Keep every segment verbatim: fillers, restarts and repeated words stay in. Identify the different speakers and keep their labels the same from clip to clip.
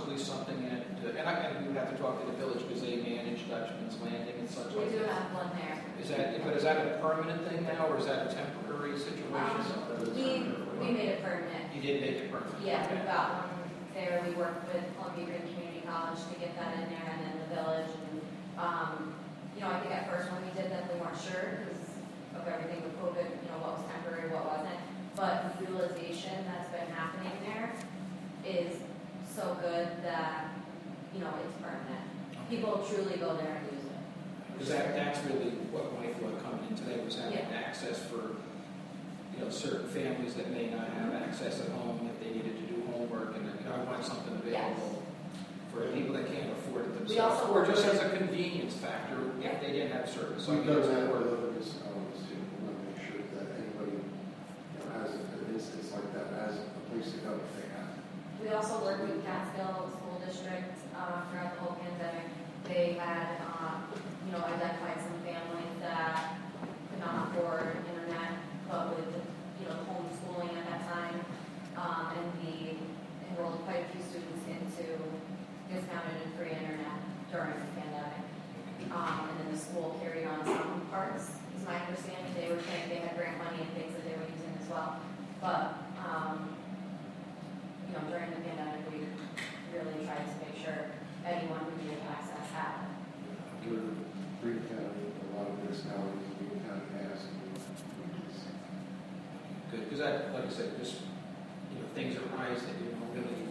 Speaker 1: possibly something at, uh, and I, and we would have to talk to the village because they manage Dutchman's Landing and such
Speaker 2: We
Speaker 1: like
Speaker 2: do
Speaker 1: that.
Speaker 2: have one there.
Speaker 1: Is that, but is that a permanent thing now, or is that a temporary situation?
Speaker 2: Um, we, we made it permanent.
Speaker 1: You did make it permanent?
Speaker 2: Yeah,
Speaker 1: Okay.
Speaker 2: we got one there. We worked with Columbia Green Community College to get that in there, and then the village. And, um, you know, I think at first when we did that, we weren't sure because of everything with COVID, you know, what was temporary, what wasn't. But the utilization that's been happening there is so good that, you know, it's permanent. People truly go there and use it.
Speaker 1: Because that, that's really what my thought coming in today was having
Speaker 2: Yeah.
Speaker 1: access for, you know, certain families that may not have access at home if they needed to do homework, and you know, I want something available for people that can't afford it
Speaker 2: We
Speaker 1: themselves,
Speaker 2: also
Speaker 1: or just as a convenience factor
Speaker 2: Yeah.
Speaker 1: if they didn't have service. So I
Speaker 3: We've
Speaker 1: think
Speaker 3: done
Speaker 1: it's
Speaker 3: that with
Speaker 1: important.
Speaker 3: other municipalities too. We want to make sure that anybody, you know, has an instance like that, has a place to go if they have.
Speaker 2: We also worked with Catskill School District uh, throughout the whole pandemic. They had, um, you know, identified some families that could not afford internet, but with, you know, homeschooling at that time, um, and we enrolled quite a few students into discounted and free internet during the pandemic. Um, and then the school carried on some parts, is my understanding. They were saying they had grant money and things that they were using as well. But, um, you know, during the pandemic, we really tried to make sure anyone who needed access had.
Speaker 3: We're Green County, a lot of municipalities, Green County has. and we- we just-
Speaker 1: Good, because that, like I said, just, you know, things arise that you don't really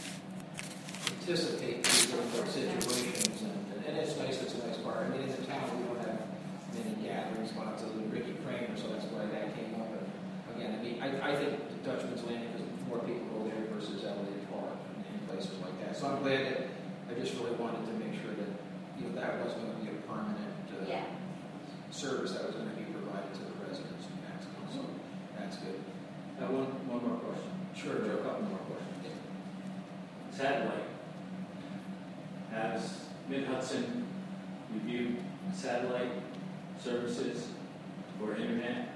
Speaker 1: anticipate these sort of situations, and, and it's nice, it's a nice bar. I mean, in the town, we don't have many gathering spots other than Ricky Kramer, so that's why that came up. And again, I mean, I, I think the Dutchman's Landing, because more people go there versus Elliott Park and, and places like that. So I'm glad that, I just really wanted to make sure that, you know, that was going to be a permanent uh,
Speaker 2: Yeah.
Speaker 1: service that was going to be provided to the residents of Catskill. So that's good.
Speaker 4: Now, one, one more question.
Speaker 1: Sure,
Speaker 4: Or
Speaker 1: Joe.
Speaker 4: a couple more questions. Satellite. Has Mid-Hudson reviewed satellite services for internet?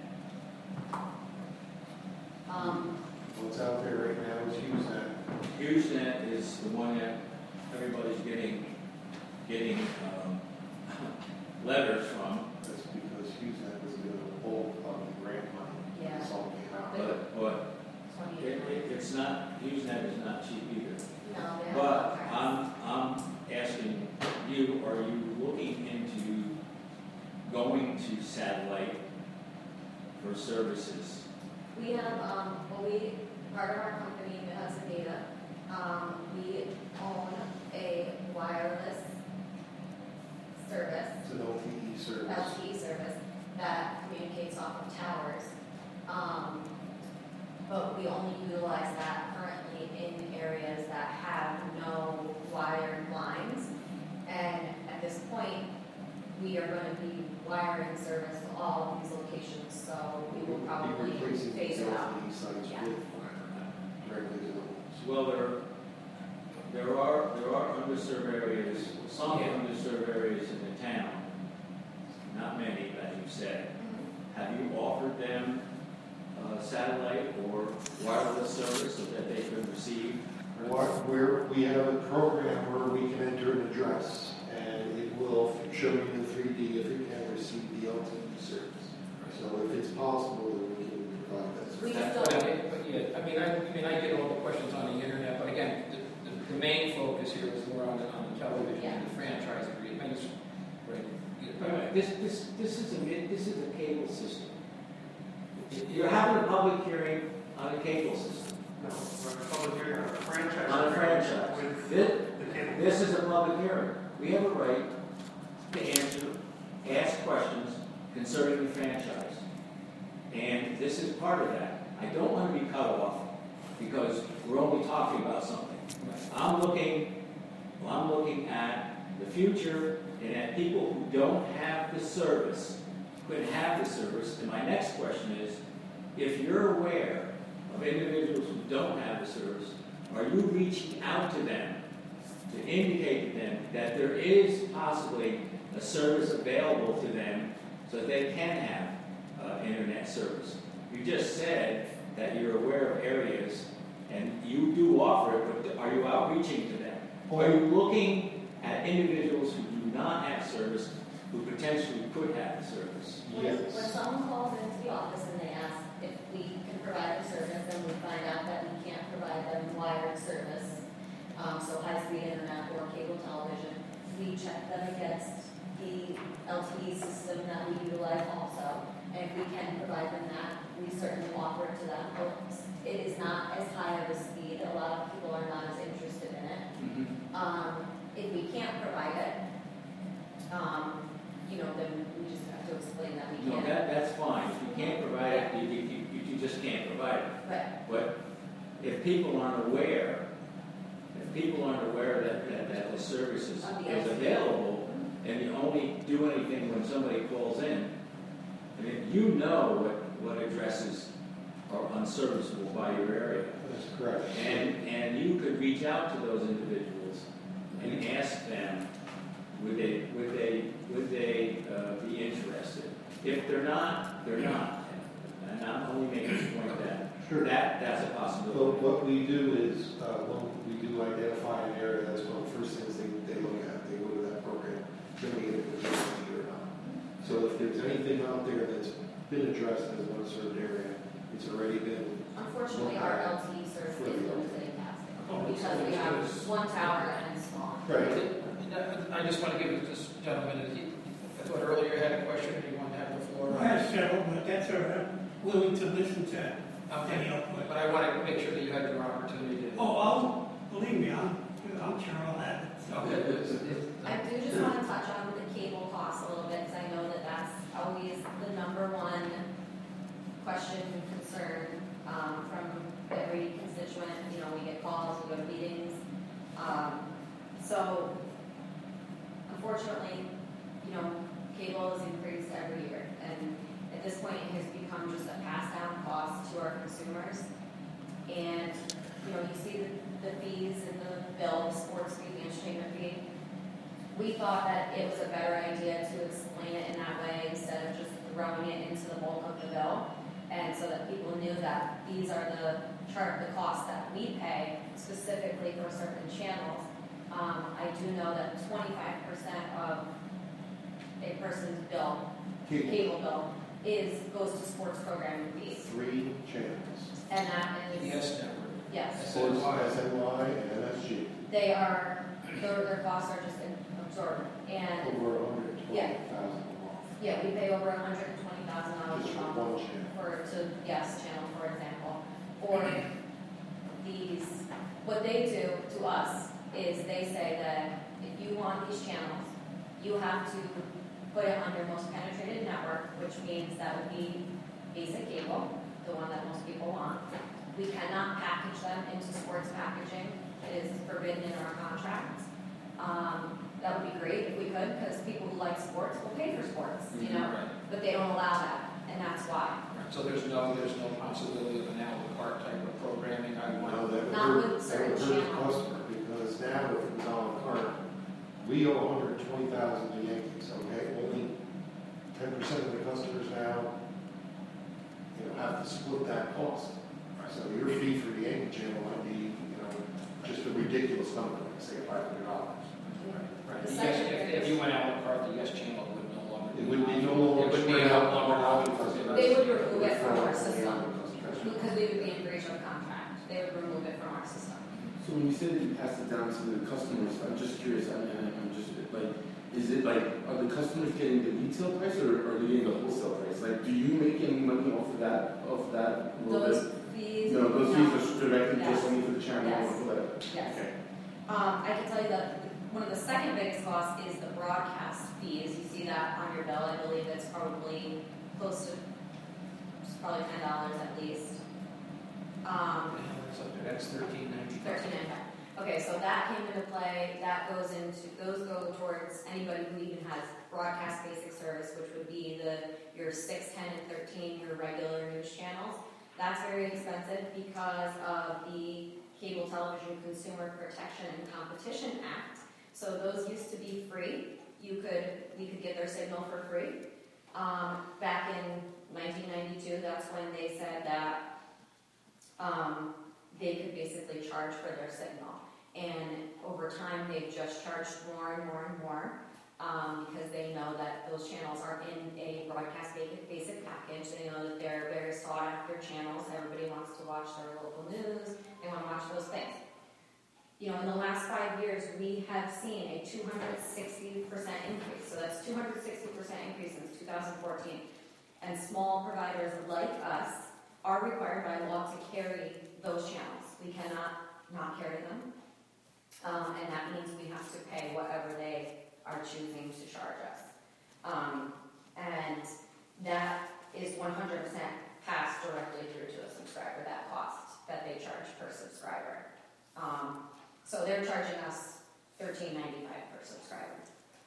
Speaker 2: Um,
Speaker 3: What's out there right now is HughesNet.
Speaker 4: HughesNet is the one that everybody's getting, getting um, letters from,
Speaker 3: That's because HughesNet was going to hold on the grant money.
Speaker 2: Yeah.
Speaker 3: This all came out.
Speaker 4: but, but it,
Speaker 2: twenty.
Speaker 4: it- it's not, HughesNet is not cheap either.
Speaker 2: No, they have
Speaker 4: But
Speaker 2: contracts.
Speaker 4: I'm, I'm asking you, are you looking into going to satellite for services?
Speaker 2: We have, um, well, we, part of our company, Hudson Data, um, we own a wireless service,
Speaker 3: It's an L T E service.
Speaker 2: L T E service, that communicates off of towers. Um, but we only utilize that currently in areas that have no wired lines. And at this point, we are going to be wiring service to all of these locations, so we will probably
Speaker 3: Be replacing
Speaker 2: phase
Speaker 3: these
Speaker 2: it out.
Speaker 3: L T E sites
Speaker 2: Yeah.
Speaker 3: with fiber, directly to the homes.
Speaker 4: Well, there, there are, there are underserved areas, some
Speaker 1: Yeah.
Speaker 4: underserved areas in the town, not many, as you said. Have you offered them uh, satellite or wireless service so that they could receive?
Speaker 3: Where, where we have a program where we can enter an address and it will show you in three D if it can receive the L T E service. So if it's possible, then we can provide that
Speaker 2: We
Speaker 3: service.
Speaker 2: still,
Speaker 1: But I, but yeah, I mean, I, I mean, I get all the questions on the internet, but again, the, the, the main focus here is more on the, on the television and the franchise agreement. I just, right.
Speaker 5: Right, This, this, this is a, mid- this is a cable system. You're having a public hearing on a cable system,
Speaker 6: No, we're in a public hearing on a franchise.
Speaker 5: on a franchise.
Speaker 6: With
Speaker 5: This,
Speaker 6: the cable.
Speaker 5: this is a public hearing. We have a right to answer, ask questions concerning the franchise. And this is part of that. I don't want to be cut off because we're only talking about something. I'm looking, well, I'm looking at the future and at people who don't have the service, couldn't have the service. And my next question is, if you're aware of individuals who don't have the service, are you reaching out to them to indicate to them that there is possibly a service available to them so that they can have uh, internet service? You just said that you're aware of areas and you do offer it, but are you outreaching to them? Are you looking at individuals who do not have service, who potentially could have the service?
Speaker 2: When,
Speaker 3: Yes.
Speaker 2: when someone calls into the office and they ask if we can provide the service, and we find out that we can't provide them wired service, um, so high-speed internet or cable television, we check them against the L T E system that we utilize also. And if we can provide them that, we certainly offer it to them. It is not as high of a speed. A lot of people are not as interested in it.
Speaker 5: Mm-hmm.
Speaker 2: Um, if we can't provide it, um, you know, then we just have to explain that we
Speaker 5: No,
Speaker 2: can't.
Speaker 5: that, that's fine. If you can't provide it, you, you, you, you just can't provide it.
Speaker 2: But
Speaker 5: But if people aren't aware, if people aren't aware that, that, that the service is,
Speaker 2: Of the
Speaker 5: is
Speaker 2: L T E.
Speaker 5: available, and you only do anything when somebody calls in, I mean, you know what, what addresses are unserviceable by your area.
Speaker 3: That's correct.
Speaker 5: And, and you could reach out to those individuals and ask them, would they, would they, would they uh, be interested? If they're not, they're not. And I'm only making the point that,
Speaker 3: Sure.
Speaker 5: that, that's a
Speaker 3: But
Speaker 5: possibility.
Speaker 3: what we do is, uh, when we do identify an area, that's one of the first things they, they look at. They go to that program, can we get it with L T E or not? So if there's anything out there that's been addressed as an unserved area, it's already been,
Speaker 2: unfortunately, our L T E service is limited in
Speaker 1: Oh,
Speaker 2: Casco because we have one tower and it's small.
Speaker 3: right,
Speaker 1: I just want to give this gentleman, he- I thought earlier you had a question, and you wanted to have the floor.
Speaker 7: I have several, but that's all right. I'm willing to listen to any
Speaker 1: Okay,
Speaker 7: output.
Speaker 1: but I want to make sure that you had your opportunity to.
Speaker 7: Oh, I'll, believe me, I'm, I'm sure I'll have it. So.
Speaker 1: Okay, it's- it's-
Speaker 2: I do just want to touch on the cable costs a little bit, because I know that that's always the number one question and concern um, from every constituent. You know, we get calls, we go to meetings. Um, so, unfortunately, you know, cable has increased every year, and at this point, it has become just a pass-down cost to our consumers. And, you know, you see the, the fees in the bill, the sports fee, the entertainment fee. We thought that it was a better idea to explain it in that way instead of just throwing it into the bulk of the bill. And so that people knew that these are the chart, the costs that we pay specifically for certain channels. Um, I do know that twenty-five percent of a person's bill,
Speaker 3: cable,
Speaker 2: cable bill, is, goes to sports programming fees.
Speaker 3: three channels.
Speaker 2: And that is,
Speaker 1: Yes, network.
Speaker 2: yes,
Speaker 3: Sports, S N Y, and M S G,
Speaker 2: they are, their, their costs are just absorbed. And,
Speaker 3: over a hundred and twenty thousand a month,
Speaker 2: yeah, we pay over hundred and twenty thousand dollars
Speaker 3: just
Speaker 2: a
Speaker 3: for
Speaker 2: month
Speaker 3: one channel.
Speaker 2: for, to, yes, channel, for example. Or these, what they do to us is they say that if you want these channels, you have to put it under most penetrated network, which means that would be basic cable, the one that most people want. We cannot package them into sports packaging. It is forbidden in our contract. Um, that would be great if we could, because people who like sports will pay for sports, you know,
Speaker 1: Right.
Speaker 2: but they don't allow that, and that's why.
Speaker 1: Right. So there's no, there's no possibility of an à la carte type of programming. I
Speaker 3: No,
Speaker 1: want.
Speaker 3: that would
Speaker 2: Not
Speaker 3: hurt,
Speaker 2: with
Speaker 3: that
Speaker 2: certain
Speaker 3: would hurt the
Speaker 2: channels.
Speaker 3: customer, because now if it's on a cart, we owe one hundred and twenty thousand to Yankees, okay? Only ten percent of the customers now, you know, have to split that cost. So your fee for the Yankee channel might be, you know, just a ridiculous number, like say five hundred dollars.
Speaker 1: Right.
Speaker 2: The
Speaker 1: Yes,
Speaker 2: second
Speaker 1: if, if you went à la carte, the yes channel would no longer.
Speaker 3: It would be no longer
Speaker 1: It would be
Speaker 3: spread
Speaker 1: no
Speaker 3: out
Speaker 1: longer.
Speaker 3: on all the customers.
Speaker 2: They would remove it from our
Speaker 3: It would
Speaker 2: system.
Speaker 3: fall on the customer.
Speaker 2: Because we would be in breach of contract, they would remove it from our system.
Speaker 8: So when you say that you pass it down to the customers, I'm just curious, I mean, I'm just, like, is it like, are the customers getting the retail price or are they getting the wholesale price? Like, do you make any money off of that, off of that little bit?
Speaker 2: Those fees.
Speaker 8: No, those fees are directly
Speaker 2: Yes.
Speaker 8: just only for the channel
Speaker 2: Yes.
Speaker 8: or for that?
Speaker 2: Yes.
Speaker 8: Okay.
Speaker 2: Um, I can tell you that one of the second biggest costs is the broadcast fees. You see that on your bill. I believe it's probably close to, it's probably ten dollars at least. Um,
Speaker 1: So that's thirteen ninety.
Speaker 2: thirteen ninety-five. Okay, so that came into play. That goes into, those go towards anybody who even has broadcast basic service, which would be the, your six, ten, and thirteen, your regular news channels. That's very expensive because of the Cable Television Consumer Protection and Competition Act. So those used to be free. You could, we could get their signal for free. Um, back in nineteen ninety-two, that's when they said that um, they could basically charge for their signal. And over time, they've just charged more and more and more, um, because they know that those channels are in a broadcast basic, basic package. They know that they're very sought after channels. Everybody wants to watch their local news. They want to watch those things. You know, in the last five years, we have seen a two hundred sixty percent increase. So that's two hundred sixty percent increase since two thousand fourteen. And small providers like us are required by law to carry those channels. We cannot not carry them. Um, and that means we have to pay whatever they are choosing to charge us. Um, and that is one hundred percent passed directly through to a subscriber, that cost that they charge per subscriber. Um, so they're charging us thirteen ninety-five per subscriber.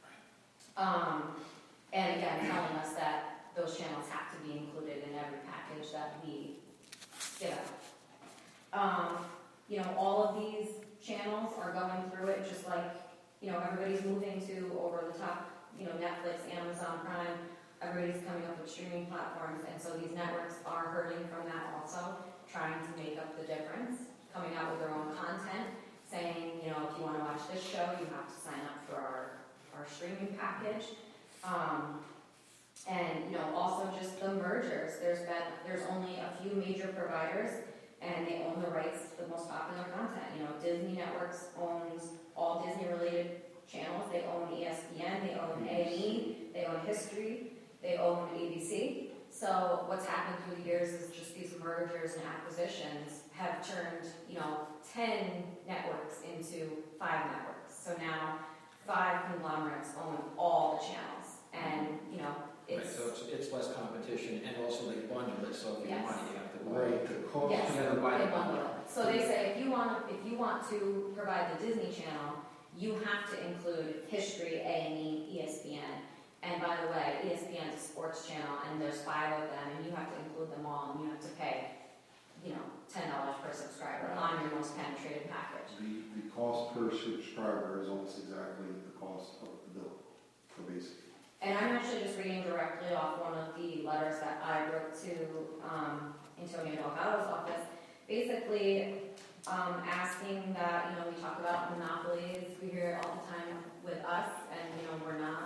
Speaker 2: Um, and again, telling us that those channels have to be included in every package that we give out. Um, you know, all of these channels are going through it just like, you know, everybody's moving to over the top, you know, Netflix, Amazon Prime, everybody's coming up with streaming platforms, and so these networks are hurting from that also, trying to make up the difference, coming out with their own content, saying, you know, if you want to watch this show, you have to sign up for our, our streaming package. Um, and, you know, also just the mergers. There's been, there's only a few major providers, and they own the rights to the most popular content. You know, Disney Networks owns all Disney-related channels. They own E S P N, they own A and E, they own History, they own A B C. So what's happened through the years is just these mergers and acquisitions have turned, you know, ten networks into five networks. So now five conglomerates own all the channels, and you know,
Speaker 1: Right,
Speaker 2: it's
Speaker 1: so it's, it's less competition, and also they bundle it, so if you
Speaker 2: Yes.
Speaker 1: want it, you have to buy
Speaker 3: Right,
Speaker 1: it.
Speaker 3: the cost.
Speaker 2: Yes.
Speaker 1: You have to buy
Speaker 2: they
Speaker 1: the
Speaker 2: bundle
Speaker 1: bundle.
Speaker 2: it. So they say if you want if you want to provide the Disney Channel, you have to include History, A and E, E S P N. And by the way, E S P N is a sports channel, and there's five of them, and you have to include them all, and you have to pay, you know, ten dollars per subscriber on your most penetrated package.
Speaker 3: The, the cost per subscriber is almost exactly the cost of the bill for basic.
Speaker 2: And I'm actually just reading directly off one of the letters that I wrote to um, Antonio Delgado's office, basically um, asking that, you know, we talk about monopolies, we hear it all the time with us, and, you know, we're not.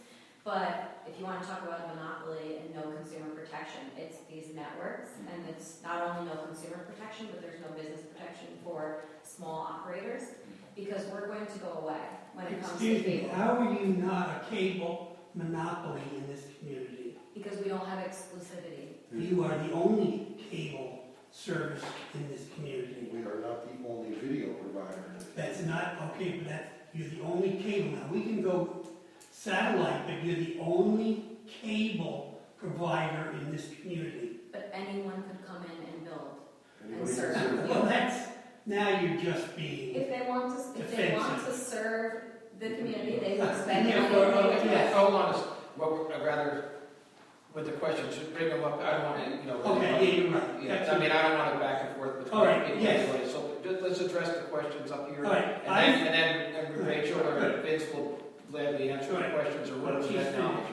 Speaker 2: But if you want to talk about monopoly and no consumer protection, it's these networks, and it's not only no consumer protection, but there's no business protection for small operators, because we're going to go away when it comes to
Speaker 7: Excuse me,
Speaker 2: cable.
Speaker 7: how are you not a cable monopoly in this community?
Speaker 2: Because we don't have exclusivity.
Speaker 7: You are the only cable service in this community.
Speaker 3: We are not the only video provider.
Speaker 7: That's not, okay, but that's, you're the only cable. Now, we can go satellite, but you're the only cable provider in this community.
Speaker 2: But anyone could come in and build.
Speaker 3: Anybody
Speaker 2: sir.
Speaker 3: consider-
Speaker 7: Well, that's, now you're just being,
Speaker 2: If they want to, if they want to serve the community, they will spend
Speaker 7: Yeah,
Speaker 2: money.
Speaker 7: well, well,
Speaker 2: They will-
Speaker 7: yeah.
Speaker 1: Hold on, a s- well, I'd rather, with the questions, just bring them up, I don't want to, you know.
Speaker 7: okay, yeah, you're right.
Speaker 1: Yeah,
Speaker 7: That's
Speaker 1: I mean, I don't want to back and forth between.
Speaker 7: All right,
Speaker 1: people
Speaker 7: yes.
Speaker 1: anyway, So just, let's address the questions up here.
Speaker 7: All right,
Speaker 1: And
Speaker 7: I-
Speaker 1: then, and then and Rachel or Vince will gladly answer the
Speaker 7: Right.
Speaker 1: questions or whatever
Speaker 7: She's
Speaker 1: that knowledge.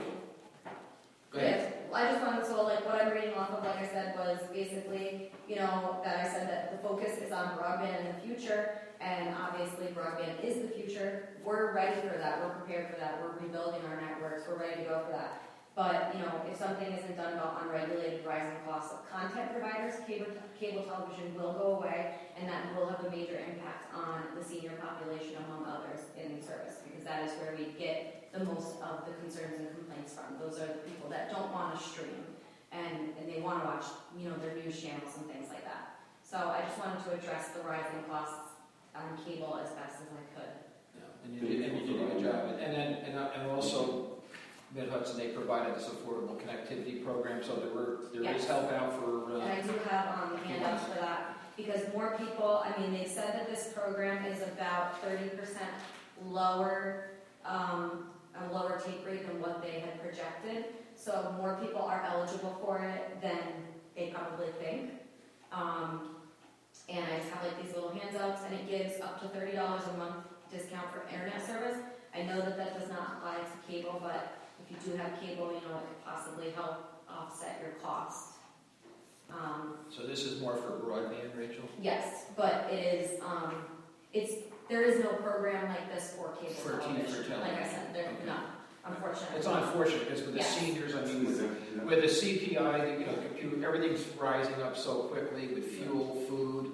Speaker 1: Go ahead.
Speaker 2: Yes, I just wanted, so like what I'm reading off of, like I said, was basically, you know, that I said that the focus is on broadband in the future, and obviously broadband is the future. We're ready for that, we're prepared for that, we're rebuilding our networks, we're ready to go for that. But, you know, if something isn't done about unregulated rising costs of content providers, cable, cable television will go away, and that will have a major impact on the senior population, among others, in service, because that is where we get the most of the concerns and complaints from. Those are the people that don't want to stream, and, and they want to watch, you know, their news channels and things like that. So I just wanted to address the rising costs on cable as best as I could.
Speaker 1: Yeah, And you did, and you did a good job. And then, and, uh, and also, Mid Hudson, they provided this affordable connectivity program, so there were, there is
Speaker 2: Yes.
Speaker 1: help out for,
Speaker 2: And
Speaker 1: uh,
Speaker 2: I do have um, handouts for that, because more people, I mean, they said that this program is about thirty percent lower, um, a lower take rate than what they had projected. So more people are eligible for it than they probably think. Um, and I just have like these little handouts, and it gives up to thirty dollars a month discount for internet service. I know that that does not apply to cable, but if you do have cable, you know, it could possibly help offset your cost. Um,
Speaker 1: so this is more for broadband, Rachel?
Speaker 2: yes, but it is, um, it's there is no program like this for cable
Speaker 1: For T V, for
Speaker 2: television. Like I
Speaker 1: television.
Speaker 2: said, there,
Speaker 1: Okay.
Speaker 2: no, unfortunately.
Speaker 1: It's unfortunate, because with the
Speaker 2: Yes.
Speaker 1: seniors, I mean, with, with the C P I, you know, computer, everything's rising up so quickly with fuel, food,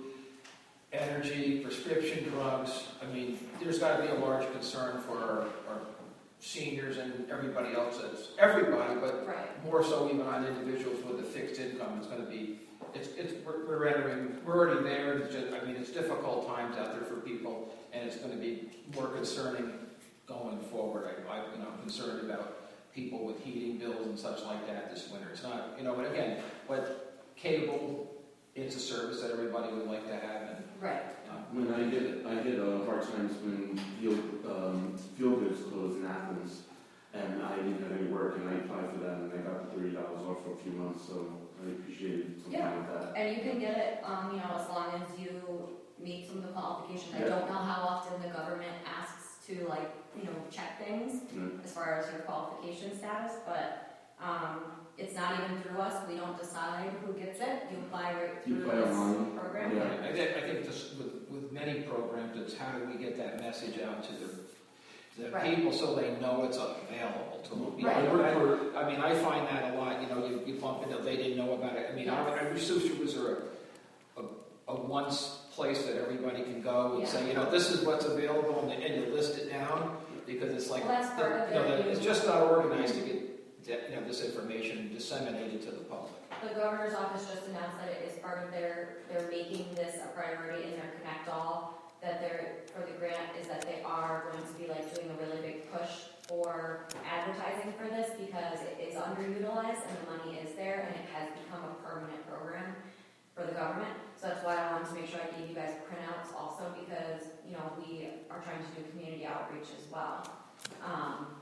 Speaker 1: energy, prescription drugs. I mean, there's gotta be a large concern for our, our seniors and everybody else, that's, everybody, but
Speaker 2: Right.
Speaker 1: more so even on individuals with a fixed income. It's gonna be, it's, it's, we're, we're entering, we're already there, it's just, I mean, it's difficult times out there for people, and it's gonna be more concerning going forward. I, I, you know, I'm concerned about people with heating bills and such like that this winter. It's not, you know, but again, but cable, it's a service that everybody would like to have, and,
Speaker 2: Right.
Speaker 1: um,
Speaker 8: When I get, I get uh, hard times when field, um, field goods closed in Athens, and I didn't have any work, and I applied for that, and I got the thirty dollars off for a few months, so I appreciated something
Speaker 2: Yeah.
Speaker 8: like that.
Speaker 2: And you can get it, um, you know, as long as you meet some of the qualifications. I
Speaker 8: Yeah.
Speaker 2: don't know how often the government asks to, like, you know, check things
Speaker 8: Mm.
Speaker 2: as far as your qualification status, but, um, it's not even through us. We don't decide who gets it. You apply right
Speaker 8: You
Speaker 2: through
Speaker 8: apply
Speaker 2: this
Speaker 8: online?
Speaker 2: program.
Speaker 8: Yeah.
Speaker 1: I think, I think this, with, with many programs, it's how do we get that message out to the, to the
Speaker 2: Right.
Speaker 1: people so they know it's available to them. You know,
Speaker 2: Right.
Speaker 8: I work for,
Speaker 1: I mean, I find that a lot, you know, you, you bump into, they didn't know about it. I mean, I, I wish there was a, a, a once place that everybody can go and say, you know, this is what's available, and, and you list it down, because it's like,
Speaker 2: Well, that's part of
Speaker 1: you know,
Speaker 2: it.
Speaker 1: it's just not organized to get, you know, this information disseminated to the public.
Speaker 2: The governor's office just announced that it is part of their, they're making this a priority in their Connect All, that they're, for the grant, is that they are going to be like doing a really big push for advertising for this, because it is underutilized and the money is there, and it has become a permanent program for the government. So that's why I wanted to make sure I gave you guys printouts also, because, you know, we are trying to do community outreach as well. Um,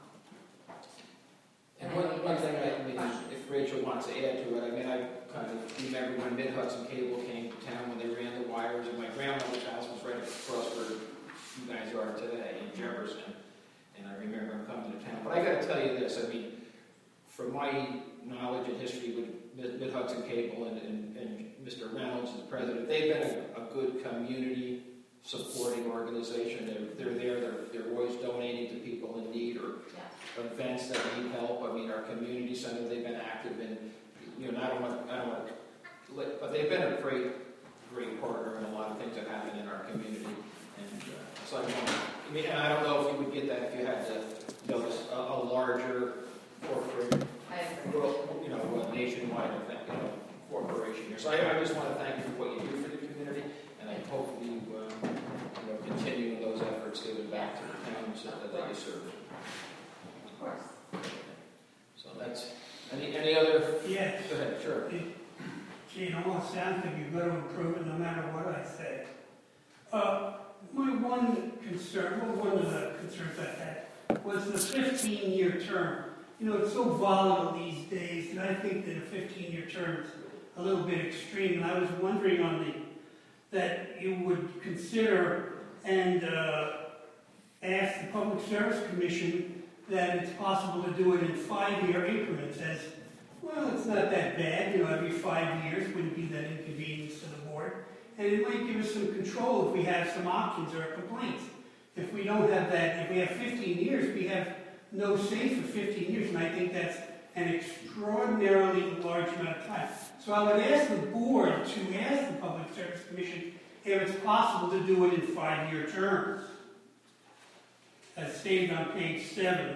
Speaker 1: And one, one thing, I mean, if Rachel wants to add to it, I mean, I kind of remember when Mid-Hudson Cable came to town, when they ran the wires, and my grandmother's house was right across where you guys are today, in Jefferson, and I remember them coming to town. But I gotta tell you this, I mean, from my knowledge and history with Mid- Mid-Hudson Cable and, and, and Mister Reynolds, the president, they've been a, a good community supporting organization. They're, they're there, they're, they're always donating to people in need, or
Speaker 2: yeah.
Speaker 1: events that need help. I mean, our community center, they've been active in, you know, I don't want, I don't want to, but they've been a great, great partner in a lot of things that happen in our community. And uh, so I don't, I mean, and I don't know if you would get that if you had to notice a, a larger corporate,
Speaker 2: I agree.
Speaker 1: well, you know, a nationwide event, you know, corporation here. So I, I just want to thank you for what you do for the community, and I hope you, uh, you know, continue those efforts giving back to the towns that, that you serve.
Speaker 2: Of course.
Speaker 1: So that's, any, any other,
Speaker 7: Yes.
Speaker 1: go ahead, sure.
Speaker 7: It, gee, it almost sounds like you've got to improve it no matter what I say. Uh, my one concern, well, one of the concerns I had was the fifteen-year term. You know, it's so volatile these days, and I think that a fifteen-year term is a little bit extreme. And I was wondering on the, that you would consider and uh, ask the Public Service Commission that it's possible to do it in five-year increments, as, well, it's not that bad, you know, every five years wouldn't be that inconvenience to the board. And it might give us some control if we have some options or complaints. If we don't have that, if we have fifteen years, we have no say for fifteen years, and I think that's an extraordinarily large amount of time. So I would ask the board to ask the Public Service Commission if it's possible to do it in five-year terms, as stated on page seven.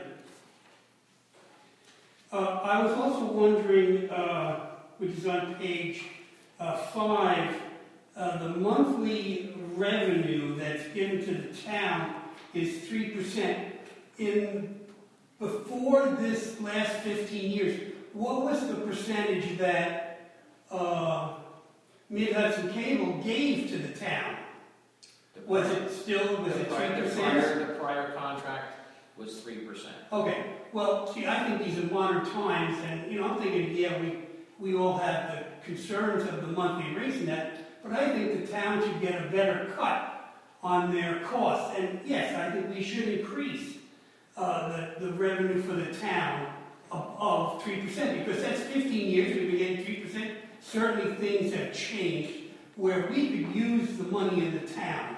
Speaker 7: Uh, I was also wondering, uh, which is on page uh, five, uh, the monthly revenue that's given to the town is three percent. In before this last fifteen years, what was the percentage that uh, Mid-Hudson Cable gave to the town? Was it still, was
Speaker 1: The
Speaker 7: it
Speaker 1: prior,
Speaker 7: three
Speaker 1: the
Speaker 7: percent?
Speaker 1: prior, the prior contract was three percent.
Speaker 7: Okay, well, see, I think these are modern times, and, you know, I'm thinking, yeah, we, we all have the concerns of the monthly rates and that, but I think the town should get a better cut on their costs. And yes, I think we should increase uh, the, the revenue for the town of, of three percent, because that's fifteen years, we've been getting three percent. Certainly things have changed where we could use the money in the town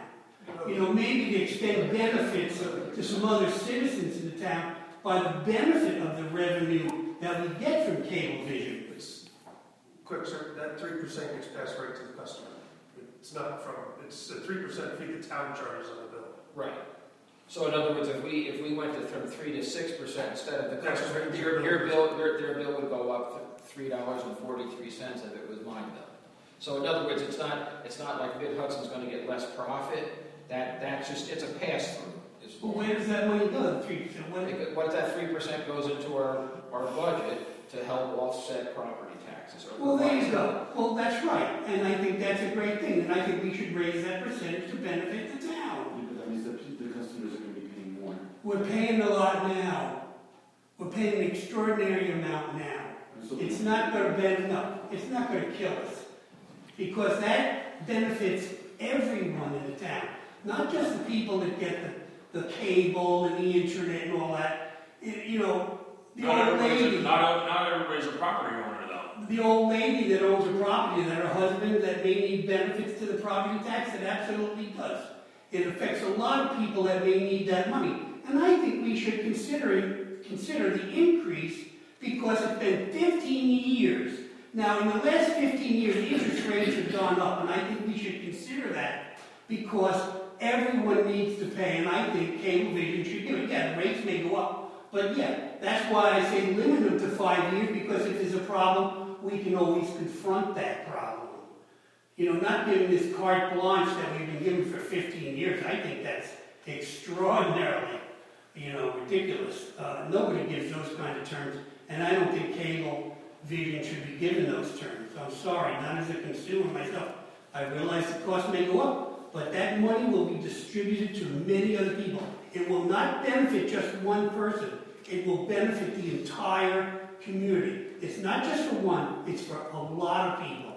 Speaker 7: You know, maybe to extend benefits to some other citizens in the town by the benefit of the revenue that we get from Cablevision.
Speaker 6: It's, quick, sir, that three percent gets passed right to the customer. It's not from, it's a three percent fee the town charges on the bill.
Speaker 1: Right. So in other words, if we, if we went to from three to six percent instead of the
Speaker 6: That's
Speaker 1: customer,
Speaker 6: right.
Speaker 1: your, your bill, their, their bill would go up to three dollars and forty-three cents if it was mine bill. So in other words, it's not, it's not like Mid Hudson's gonna get less profit. That, that's just, it's a pass-through. It's-
Speaker 7: Well, where does that money go, the three percent? What,
Speaker 1: What if that three percent goes into our, our budget to help offset property taxes? Or
Speaker 7: well, there you go. Well, that's right, and I think that's a great thing, and I think we should raise that percentage to benefit the town.
Speaker 8: Yeah, but that means that the customers are going to be paying more.
Speaker 7: We're paying a lot now. We're paying an extraordinary amount now.
Speaker 8: And so-
Speaker 7: It's not going to bend up. It's not going to kill us. Because that benefits everyone in the town. Not just the people that get the, the cable and the internet and all that. It- you know, the
Speaker 9: Not
Speaker 7: old
Speaker 9: everybody's,
Speaker 7: lady,
Speaker 9: a, not, not everybody's a property owner, though.
Speaker 7: the old lady that owns a property that her husband that may need benefits to the property tax, it absolutely does. It affects a lot of people that may need that money. And I think we should consider, consider the increase because it's been fifteen years. Now, in the last fifteen years, interest rates have gone up, and I think we should consider that because everyone needs to pay, and I think Cablevision should do it. Yeah, the rates may go up, but yeah, that's why I say limit them to five years, because if there's a problem, we can always confront that problem. You know, not giving this carte blanche that we've been given for fifteen years, I think that's extraordinarily, you know, ridiculous. Uh, nobody gives those kind of terms, and I don't think Cablevision should be given those terms. I'm sorry, not as a consumer myself. I realize the cost may go up, but that money will be distributed to many other people. It will not benefit just one person. It will benefit the entire community. It's not just for one, it's for a lot of people.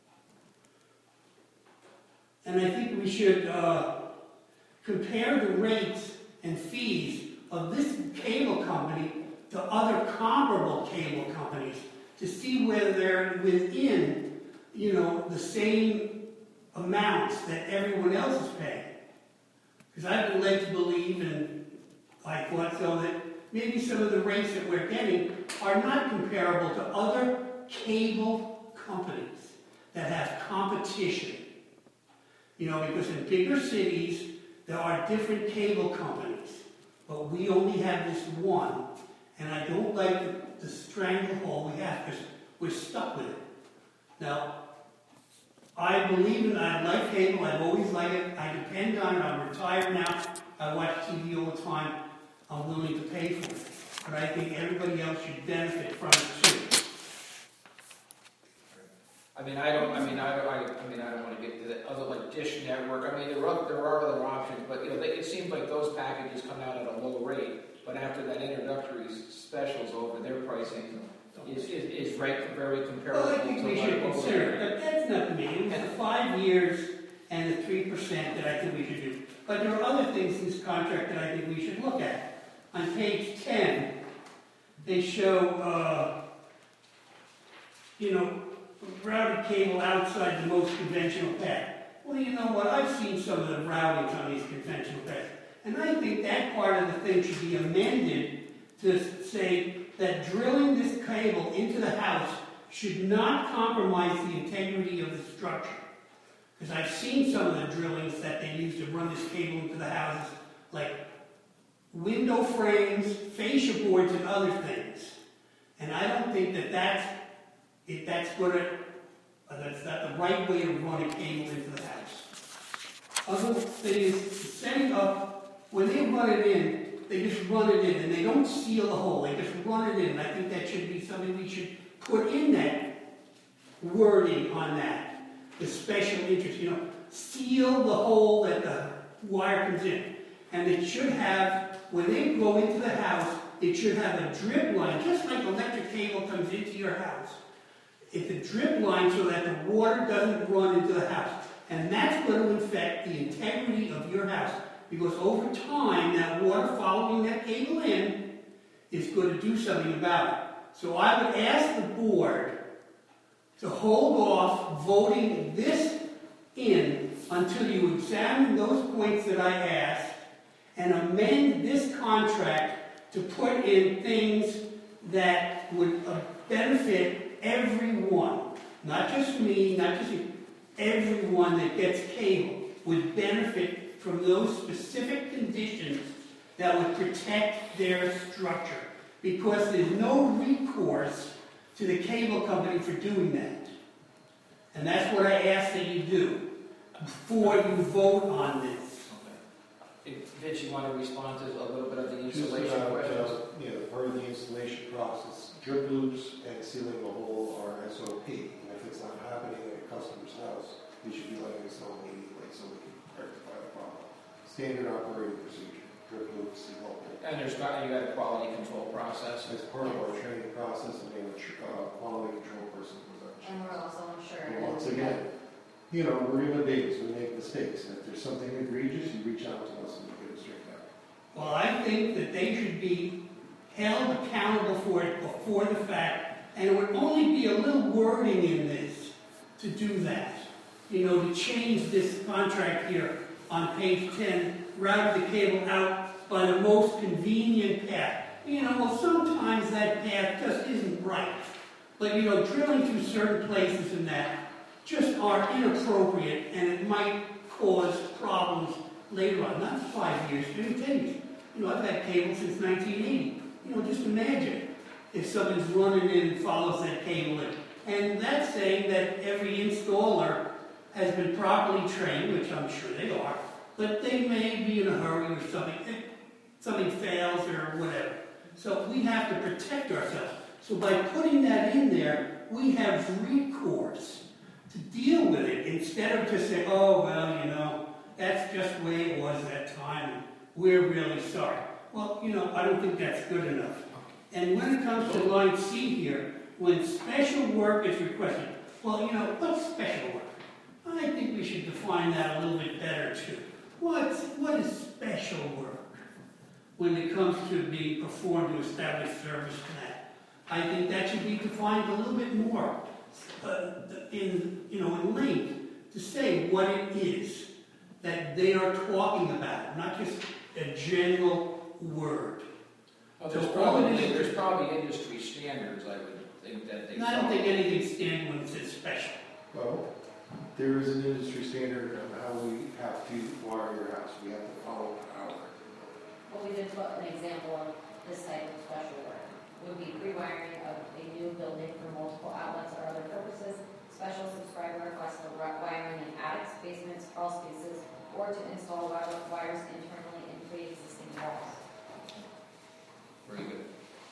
Speaker 7: And I think we should uh, compare the rates and fees of this cable company to other comparable cable companies to see whether they're within, you know, the same amounts that everyone else is paying. Because I've been led to believe, and I thought so, that maybe some of the rates that we're getting are not comparable to other cable companies that have competition. You know, because in bigger cities, there are different cable companies, but we only have this one, and I don't like the, the stranglehold we have, because we're stuck with it. Now, I believe in, I like cable, I've always liked it, I depend on it, I'm retired now, I watch T V all the time, I'm willing to pay for it. But I think everybody else should benefit from it too.
Speaker 1: I mean, I don't, I mean, I don't, I, I mean, I don't want to get to the other, like Dish Network, I mean, there are, there are other options, but, you know, they, it seems like those packages come out at a low rate, but after that introductory specials over, their pricing is, is, is right, very comparable
Speaker 7: Well, I
Speaker 1: to
Speaker 7: think we
Speaker 1: what
Speaker 7: should
Speaker 1: over
Speaker 7: consider
Speaker 1: there.
Speaker 7: it, but that's not me. It was the five years and the three percent that I think we should do. But there are other things in this contract that I think we should look at. On page ten, they show, uh, you know, routed cable outside the most conventional path. Well, you know what? I've seen some of the routings on these conventional paths. And I think that part of the thing should be amended to say that drilling this cable into the house should not compromise the integrity of the structure. Because I've seen some of the drillings that they use to run this cable into the houses, like window frames, fascia boards, and other things. And I don't think that that's, if that's going to, uh, that's not the right way to run a cable into the house. Other thing is setting up, when they run it in, they just run it in, and they don't seal the hole, they just run it in. And I think that should be something we should put in that wording on that. The special interest, you know, seal the hole that the wire comes in. And it should have, when they go into the house, it should have a drip line, just like electric cable comes into your house. It's a drip line so that the water doesn't run into the house. And that's going to affect the integrity of your house. Because over time, that water following that cable in is going to do something about it. So I would ask the board to hold off voting this in until you examine those points that I asked and amend this contract to put in things that would uh, benefit everyone, not just me, not just you, everyone that gets cable would benefit from those specific conditions that would protect their structure, because there's no recourse to the cable company for doing that. And that's what I ask that you do before you vote on this.
Speaker 1: Okay. If, Vince, you want to respond to a little bit of the
Speaker 3: Just
Speaker 1: installation
Speaker 3: about,
Speaker 1: questions?
Speaker 3: uh, you know, part of the installation process, drip loops and sealing the hole are S O P. And if it's not happening at a customer's house, we should be letting us know immediately so we can rectify the problem. Standard operating procedure, drip loops, seal hole.
Speaker 1: And there's got, you got a quality control process.
Speaker 3: As part of our training process, and we have a tr- uh, quality control person who's on.
Speaker 2: And we're also insured.
Speaker 3: And once again, you know, we're human beings, we make mistakes. And if there's something egregious, you reach out to us and we get it straight out.
Speaker 7: Well, I think that they should be held accountable for it before the fact, and it would only be a little wording in this to do that. You know, to change this contract here on page ten, route the cable out by the most convenient path. You know, well, sometimes that path just isn't right. But, you know, drilling through certain places and that just are inappropriate, and it might cause problems later on. Not five years, maybe ten years. You know, I've had cable since nineteen eighty. You know, just imagine if someone's running in and follows that cable in. And that's saying that every installer has been properly trained, which I'm sure they are, but they may be in a hurry or something. Something fails or whatever. So we have to protect ourselves. So by putting that in there, we have recourse to deal with it instead of just saying, oh, well, you know, that's just the way it was that time. We're really sorry. Well, you know, I don't think that's good enough. And when it comes to line C here, when special work is requested, well, you know, what's special work? I think we should define that a little bit better, too. What's, what is special work when it comes to being performed to establish service to that? I think that should be defined a little bit more uh, in, you know, in length to say what it is that they are talking about, not just a general word.
Speaker 1: Well, there's
Speaker 7: So
Speaker 1: probably,
Speaker 7: all it is-
Speaker 1: there's probably industry standards, I would think, that they
Speaker 7: And I don't
Speaker 1: follow.
Speaker 7: think anything's standard when it says special.
Speaker 3: Well, there is an industry standard on how we have to wire your house. We have to follow our.
Speaker 2: Well, we did put an example of this type of special work. Would be pre-wiring of a new building for multiple outlets or other purposes, special subscriber requests for wi- wiring in attics, basements, crawl spaces, or to install wi- wires internally in pre-existing walls.
Speaker 1: Very good.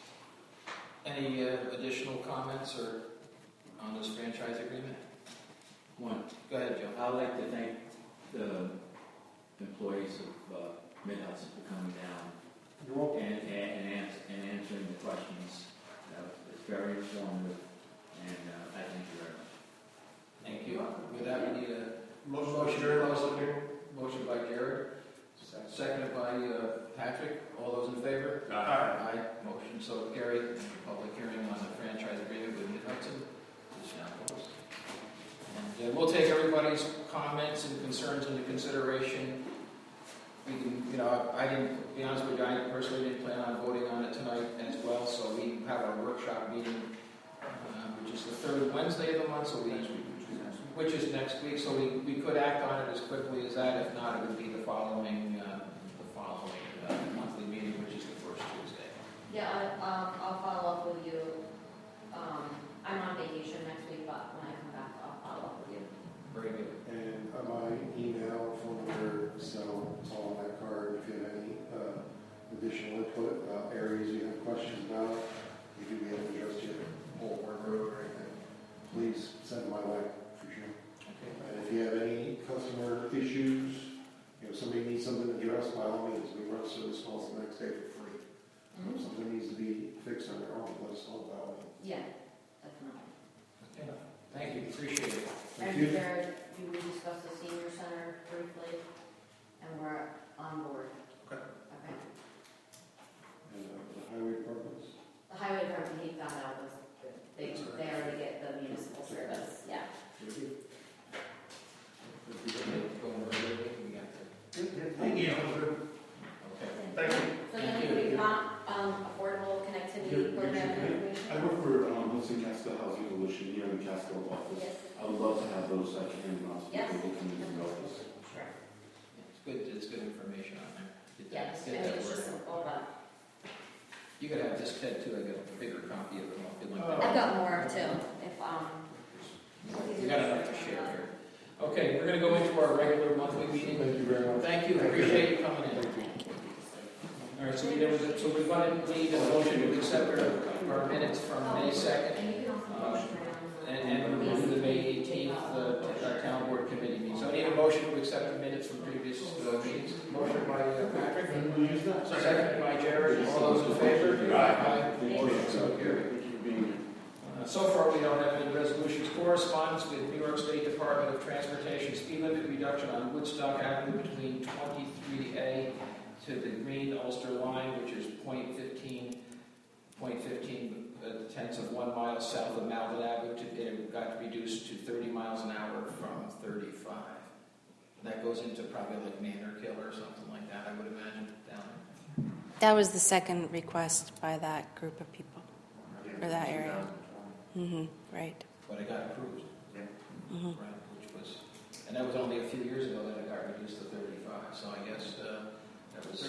Speaker 1: Any uh, additional comments or on this franchise agreement?
Speaker 5: One,
Speaker 1: Go ahead, Joe.
Speaker 5: I'd like to thank the employees of uh, Mid-Hudson for coming down
Speaker 3: You're welcome.
Speaker 5: and, and, and ans- and answering the questions. Uh, It's very informative, and uh, I thank you very much.
Speaker 1: Thank you. With that, we need a
Speaker 6: Motion
Speaker 1: Motion
Speaker 6: to adjourn,
Speaker 1: to
Speaker 6: public hearing.
Speaker 1: motion by Jared, seconded by uh, Patrick. All those in favor?
Speaker 6: Aye.
Speaker 1: Aye. Motion so carried. Public hearing on the franchise agreement with Mid-Hudson is now closed. And uh, we'll take everybody's comments and concerns into consideration. We can, you know, I didn't, to be honest with you, I personally didn't plan on voting on it tonight as well, so we have our workshop meeting, uh, which is the third Wednesday of the month, so we, which is next week, so we, we could act on it as quickly as that. If not, it would be the following, uh, the following uh, monthly meeting, which is the first Tuesday.
Speaker 2: Yeah, I, um, I'll follow up with you. Um, I'm on vacation next week, but when I come back, I'll follow up with you.
Speaker 1: Very good.
Speaker 3: And uh, my email, phone number, so it's all on that card. If you have any uh, additional input, uh, areas you have questions about, if you haven't addressed yet, whole work road or anything, please send my way for sure.
Speaker 1: Okay.
Speaker 3: And if you have any customer issues, you know, somebody needs something
Speaker 8: resolution here in the Catskill office.
Speaker 2: Yes.
Speaker 8: I would love to have those like handout so
Speaker 2: Yes.
Speaker 8: people can use the office.
Speaker 1: It's good, it's good information on there. Get that-
Speaker 2: Yes,
Speaker 1: get
Speaker 2: and
Speaker 1: that
Speaker 2: it's
Speaker 1: word
Speaker 2: just
Speaker 1: out.
Speaker 2: all about.
Speaker 1: You could have this Ted too, I got a bigger copy of it, I'll be like
Speaker 2: I've
Speaker 1: that.
Speaker 2: got more too, if, um.
Speaker 1: We got enough to share here. Okay, we're gonna go into our regular monthly meeting.
Speaker 3: Thank you very much.
Speaker 1: Thank you, appreciate you coming in. All right, so we, there was a, so we're going to need a motion to accept our, our minutes from May second,
Speaker 2: And you can also motion right on.
Speaker 1: and, and we'll do the May eighteenth, the, uh, town board committee meeting. So I need a motion to accept the minutes from previous uh, meetings. Motion by uh, Patrick,
Speaker 3: And we'll use that.
Speaker 1: second by Jared, all those in favor? Aye. Motion so carried.
Speaker 8: Thank you for being here.
Speaker 1: Uh, So far, we don't have any resolutions. Correspondence with New York State Department of Transportation speed limit reduction on Woodstock Avenue between twenty-three A to the Green Ulster line, which is point fifteen, point fifteen uh, tenths of one mile south of Malvern Avenue. To, it got reduced to thirty miles an hour from thirty-five. That goes into probably like Manorkill or something like that, I would imagine, down there.
Speaker 10: That was the second request by that group of people, or that area. Mm-hmm, right.
Speaker 1: But it got approved.
Speaker 10: Mm-hmm.
Speaker 1: Right, which was, and that was only a few years ago that it got reduced to thirty-five, so I guess, uh, that was,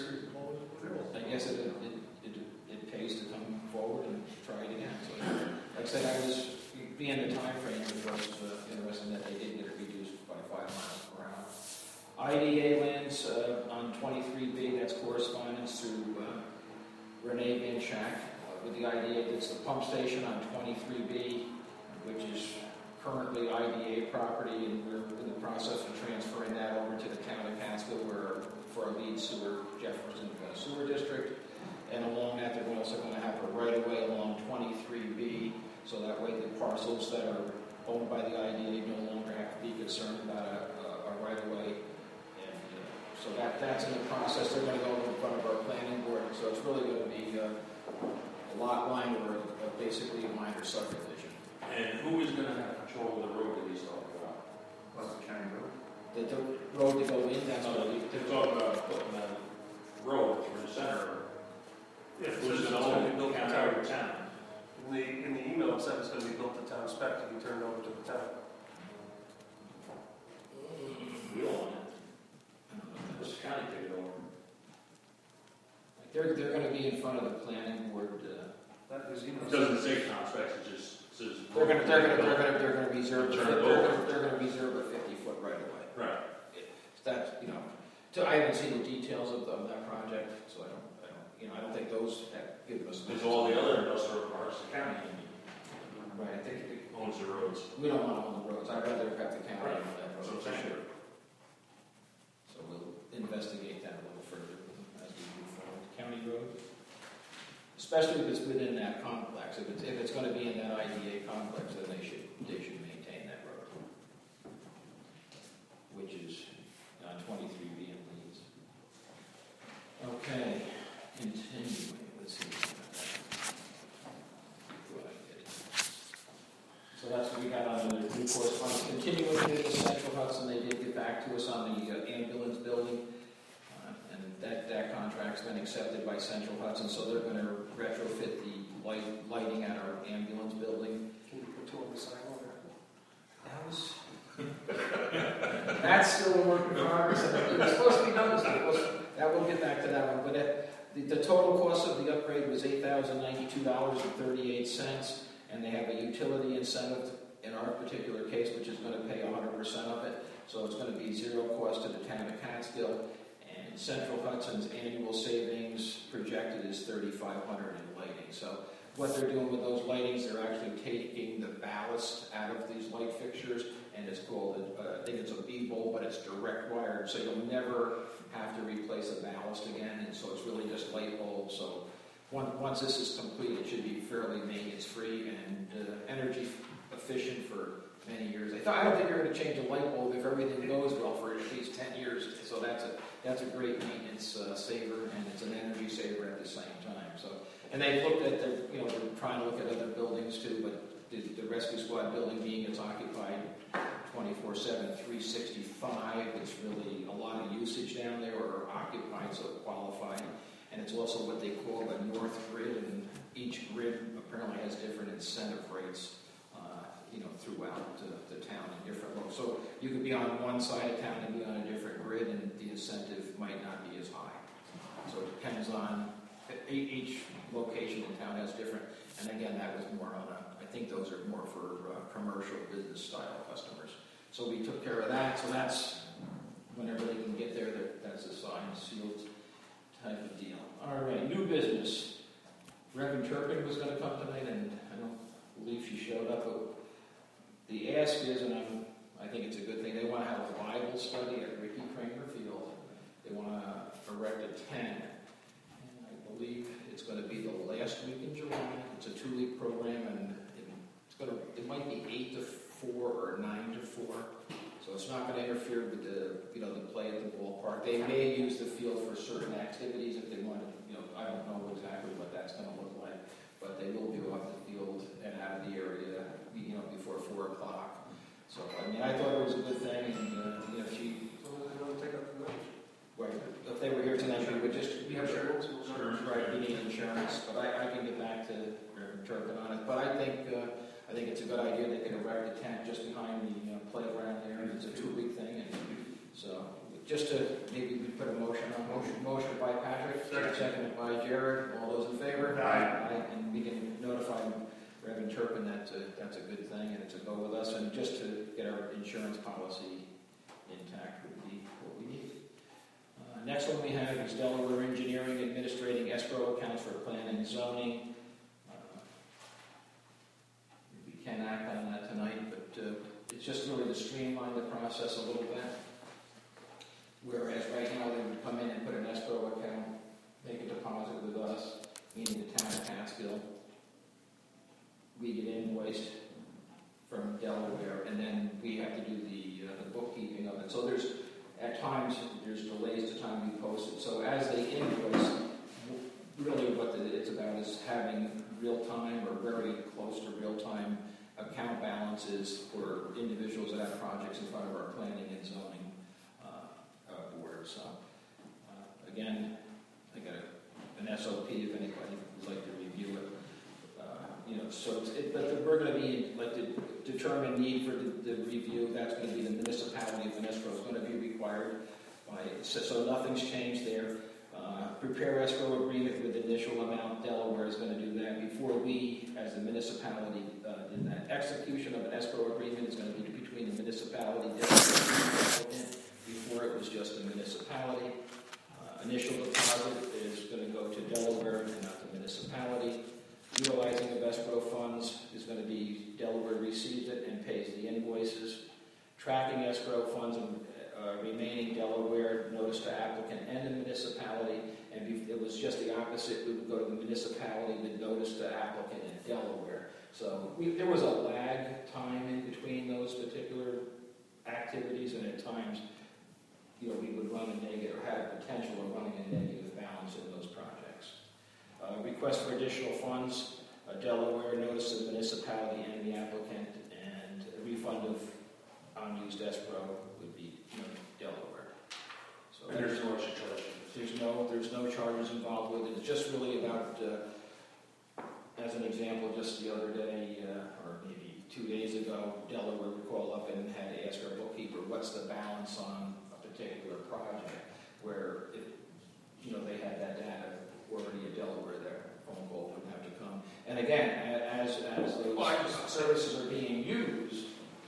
Speaker 1: I guess it, it, it, it pays to come forward and try it again, so, like I said, I was, being the time frame, it was uh, interesting that they did get it reduced by five miles per hour. I D A lands, uh, on twenty-three B, that's correspondence through, uh, Renee Van Schack, uh, with the idea that it's the pump station on twenty-three B, which is currently I D A property, and we're in the process of transferring that over to the town of Catskill, where for our lead sewer, Jefferson uh, Sewer District. And along that, they're also going to have a right-of-way along twenty-three B, so that way the parcels that are owned by the I D A no longer have to be concerned about a, a, a right-of-way. And uh, so that that's in the process. They're going to go in front of our planning board, so it's really going to be uh, a lot line or uh, basically a minor subdivision.
Speaker 9: And who is gonna have control of the road that he's talking about?
Speaker 11: What's the county road?
Speaker 1: The, the road to go in, that's
Speaker 9: No,
Speaker 1: what we,
Speaker 9: they're talking about putting a road through the center.
Speaker 6: If
Speaker 9: Who's
Speaker 6: it's
Speaker 9: gonna
Speaker 6: going to
Speaker 9: own
Speaker 6: be
Speaker 9: it,
Speaker 6: built to
Speaker 9: county
Speaker 6: town.
Speaker 9: or town?
Speaker 6: In the, in the email, it said it's going to be built to town spec to be turned over to the town.
Speaker 9: We don't own it.
Speaker 1: I don't know,
Speaker 9: This
Speaker 1: that's-
Speaker 9: county took it over.
Speaker 1: they're, they're gonna be in front of the planning board, uh,
Speaker 6: That was email.
Speaker 9: It doesn't say town specs, it just says.
Speaker 1: they're gonna, they're gonna, they're gonna, they're gonna reserve,
Speaker 9: Turn
Speaker 1: they're
Speaker 9: it
Speaker 1: gonna,
Speaker 9: over.
Speaker 1: they're gonna reserve a fifty foot right away.
Speaker 9: Right.
Speaker 1: That's, you know, to, I haven't seen the details of, the, of that project, so I don't, I don't, you know, I don't think those have given us.
Speaker 9: There's all the other industrial parks, the county
Speaker 1: Right, I think it-
Speaker 9: owns the roads.
Speaker 1: we don't want to own the roads, I'd rather have the county own that
Speaker 9: That's
Speaker 1: road,
Speaker 9: what I'm
Speaker 1: for
Speaker 9: saying.
Speaker 1: sure. So we'll investigate that a little further as we move forward. County road, especially if it's within that complex, if it's, if it's gonna be in that I D A complex, then they should, they should maintain that road. Which is on twenty-three B in Leeds. Okay, continuing, let's see. What I did. So that's what we got on the new correspondence. Continuing with Central Hudson, they did get back to us on the uh, ambulance building. Uh, And that, that contract's been accepted by Central Hudson, so they're gonna retrofit the light, lighting at our ambulance building.
Speaker 6: Can you put two on the side order?
Speaker 1: That was, that's still a work in progress, and it was supposed to be done, this week. We'll- that, we'll get back to that one, but it, the, the total cost of the upgrade was eight thousand ninety-two dollars and thirty-eight cents, and they have a utility incentive in our particular case, which is gonna pay one hundred percent of it, so it's gonna be zero cost to the town of Catskill, and Central Hudson's annual savings projected is thirty-five hundred dollars in lighting, so what they're doing with those lightings, they're actually taking the ballast out of these light fixtures, and it's called, uh, I think it's a B-bolt, but it's direct wired, so you'll never have to replace a ballast again, and so it's really just light bulbs. So once, once this is complete, it should be fairly maintenance-free and uh, energy efficient for many years. I thought, I don't think you're going to change a light bulb if everything goes well for at least ten years, so that's a that's a great maintenance uh, saver, and it's an energy saver at the same time. So, and they've looked at the, you know, they're trying to look at other buildings too, but the, the rescue squad building being it's occupied twenty-four seven, three sixty-five, it's really a lot of usage down there, or occupied, so qualified. And it's also what they call a north grid, and each grid apparently has different incentive rates. Uh, you know, throughout the, the town in different locations. So you could be on one side of town and be on a different grid, and the incentive might not be as high. So it depends on, each location in town has different, and again, that was more on a, I think those are more for uh, commercial business style customers. So we took care of that, so that's, whenever they can get there, that- that's a signed, sealed type of deal. All right, new business. Reverend Turpin was going to come tonight, and I don't believe she showed up, but the ask is, and I'm, I think it's a good thing, they want to have a Bible study at Ricky Kramer Field. They want to erect a tent, and I believe it's going to be the last week in July. It's a two-week program, and it's going to, it might be eight to four or nine to four. So it's not going to interfere with the, you know, the play at the ballpark. They may use the field for certain activities if they want to, you know, I don't know exactly what that's going to look like, but they will be off the field and out of the area, you know, before four o'clock. So, I mean, I thought it was a good thing, and, uh, you know, she,
Speaker 6: So they want to take up the money.
Speaker 1: right, if they were here tonight, we would just,
Speaker 6: We have insurance.
Speaker 1: right, we need insurance, but I, I can get back to Reverend Turpin on it. But I think, uh, I think it's a good idea. They can erect a tent just behind the uh, playground there, and it's a two-week thing. And so, just to maybe we put a motion on motion, motion by Patrick, seconded by Jared. All those in favor?
Speaker 6: Aye.
Speaker 1: Aye. And we can notify Reverend Turpin that uh, that's a good thing, and it's a go with us. And just to get our insurance policy intact would be what we need. Uh, next one we have is Delaware Engineering administrating escrow accounts for planning and zoning. We can act on that tonight, but uh, it's just really to streamline the process a little bit. Whereas right now they would come in and put an escrow account, make a deposit with us, meaning the town of Catskill. We get invoiced from Delaware, and then we have to do the, uh, the bookkeeping of it. So there's, at times, there's delays to time we post it. So as they invoice, really what the, it's about is having real-time or very close to real-time account balances for individuals that have projects in front of our planning and zoning uh, uh, board. So, uh, again, I got a, an S O P if anybody would like to review it. Uh, you know, so it's, it, but we're going to be like to determine need for the, the review. That's going to be the municipality if an escrow is going to be required by. So, so nothing's changed there. Uh, prepare escrow agreement with initial amount. Delaware is going to do that before we, as the municipality, uh, did that. Execution of an escrow agreement is going to be between the municipality and the before it was just the municipality. Uh, initial deposit is going to go to Delaware and not the municipality. Utilizing of escrow funds is going to be Delaware receives it and pays the invoices. Tracking escrow funds and Uh, remaining Delaware, notice to applicant and the municipality, and if it was just the opposite, we would go to the municipality with notice to applicant in Delaware. So we, there was a lag time in between those particular activities, and at times, you know, we would run a negative, or have potential of running a negative balance in those projects. Uh, request for additional funds, uh, Delaware, notice to the municipality and the applicant, and a refund of unused escrow would be, you know, Delaware. So
Speaker 6: And there's no extra charge.
Speaker 1: there's no there's no charges involved with it. It's just really about, uh, as an example, just the other day, uh, or maybe two days ago, Delaware would call up and had to ask our bookkeeper, what's the balance on a particular project, where if, you know, they had that data already in Delaware, their phone call wouldn't have to come. And again, a- as as those
Speaker 6: Well, I just-
Speaker 1: services are being used,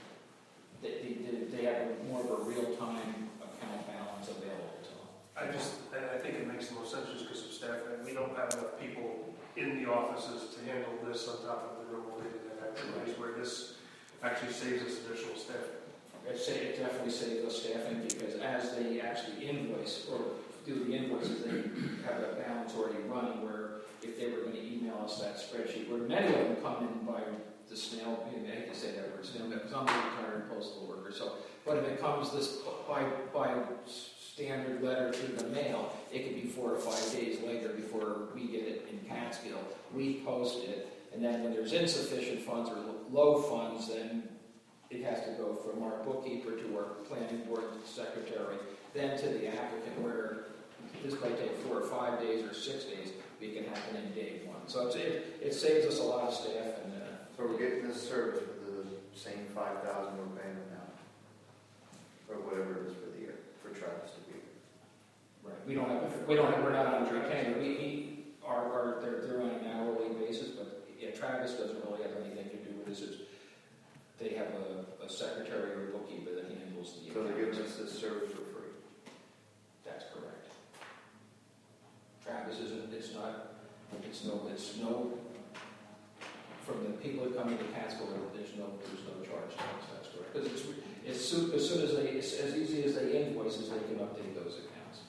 Speaker 1: they, they, they have more of a real-time account balance available to them.
Speaker 6: I just, and I think it makes the most sense just because of staff, and we don't have enough people in the offices to handle this on top of the normal day-to-day activities, where this actually saves us additional staff.
Speaker 1: I'd say it definitely saves us staffing, because as they actually invoice or do the invoices, they have a balance already running, where if they were going to email us that spreadsheet, where many of them come in by the snail, I hate to say that word, snail mail, because I'm a retired postal worker, so, but if it comes this by, by standard letter through the mail, it could be four or five days later before we get it in Catskill. We post it, and then when there's insufficient funds or low funds, then it has to go from our bookkeeper to our planning board secretary, then to the applicant, where this might take four or five days or six days, it can happen in day one. So it's, it, it saves us a lot of staff. And uh,
Speaker 3: So we're getting this service with the
Speaker 11: same five thousand we're paying them now. Or whatever it is for the year, for Travis to be here.
Speaker 1: Right, we don't have, we don't have, we're not on a retainer, we, we are, are, they're, they're on an hourly basis, but yeah, Travis doesn't really have anything to do with this, it's, they have a, a secretary or bookkeeper that handles the
Speaker 11: So they're giving
Speaker 1: accounts.
Speaker 11: us this service for free.
Speaker 1: That's correct. Travis isn't, it's not, it's no, it's no, from the people that come into Catskill, there's no, there's no charge to us, that's correct. Because it's, as soon, as soon as they, it's as easy as they invoice, as they can update those accounts.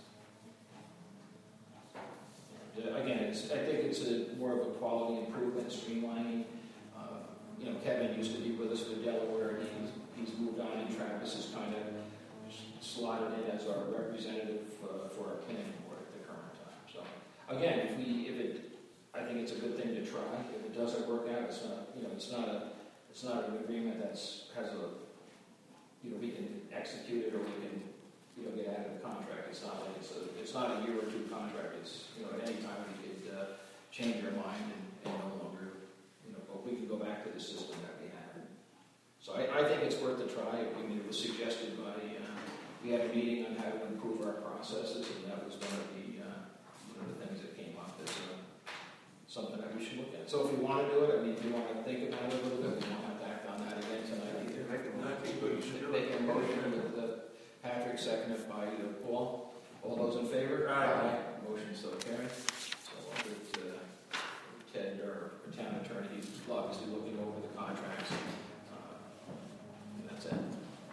Speaker 1: And, uh, again, it's, I think it's a, more of a quality improvement, streamlining. Uh, you know, Kevin used to be with us for Delaware, and he's, he's moved on, and Travis is kind of slotted in as our representative uh, for our planning board at the current time. So, again, if we, if it, I think it's a good thing to try. If it doesn't work out, it's not, you know, it's not a, it's not an agreement that's has a, you know, we can execute it or we can, you know, get out of the contract. It's not like it's a, it's not a year or two contract. It's, you know, at any time we could uh, change our mind and, and no longer, you know, but we can go back to the system that we had. So I, I think it's worth a try. I mean, it was suggested by, uh, we had a meeting on how to improve our processes, and that was one of the, uh, one of the things that came up as uh, something that we should look at. So if we want to do it, I mean, if you want to think about it a little bit, we don't have to act on that again tonight either.
Speaker 6: I think what you should do.
Speaker 1: Make a motion with uh, Patrick, seconded by uh, Paul. All those in favor?
Speaker 6: Aye.
Speaker 1: Motion so carried. So I'll give to Ted, our town attorney, he's obviously looking over the contracts. Uh, and that's it.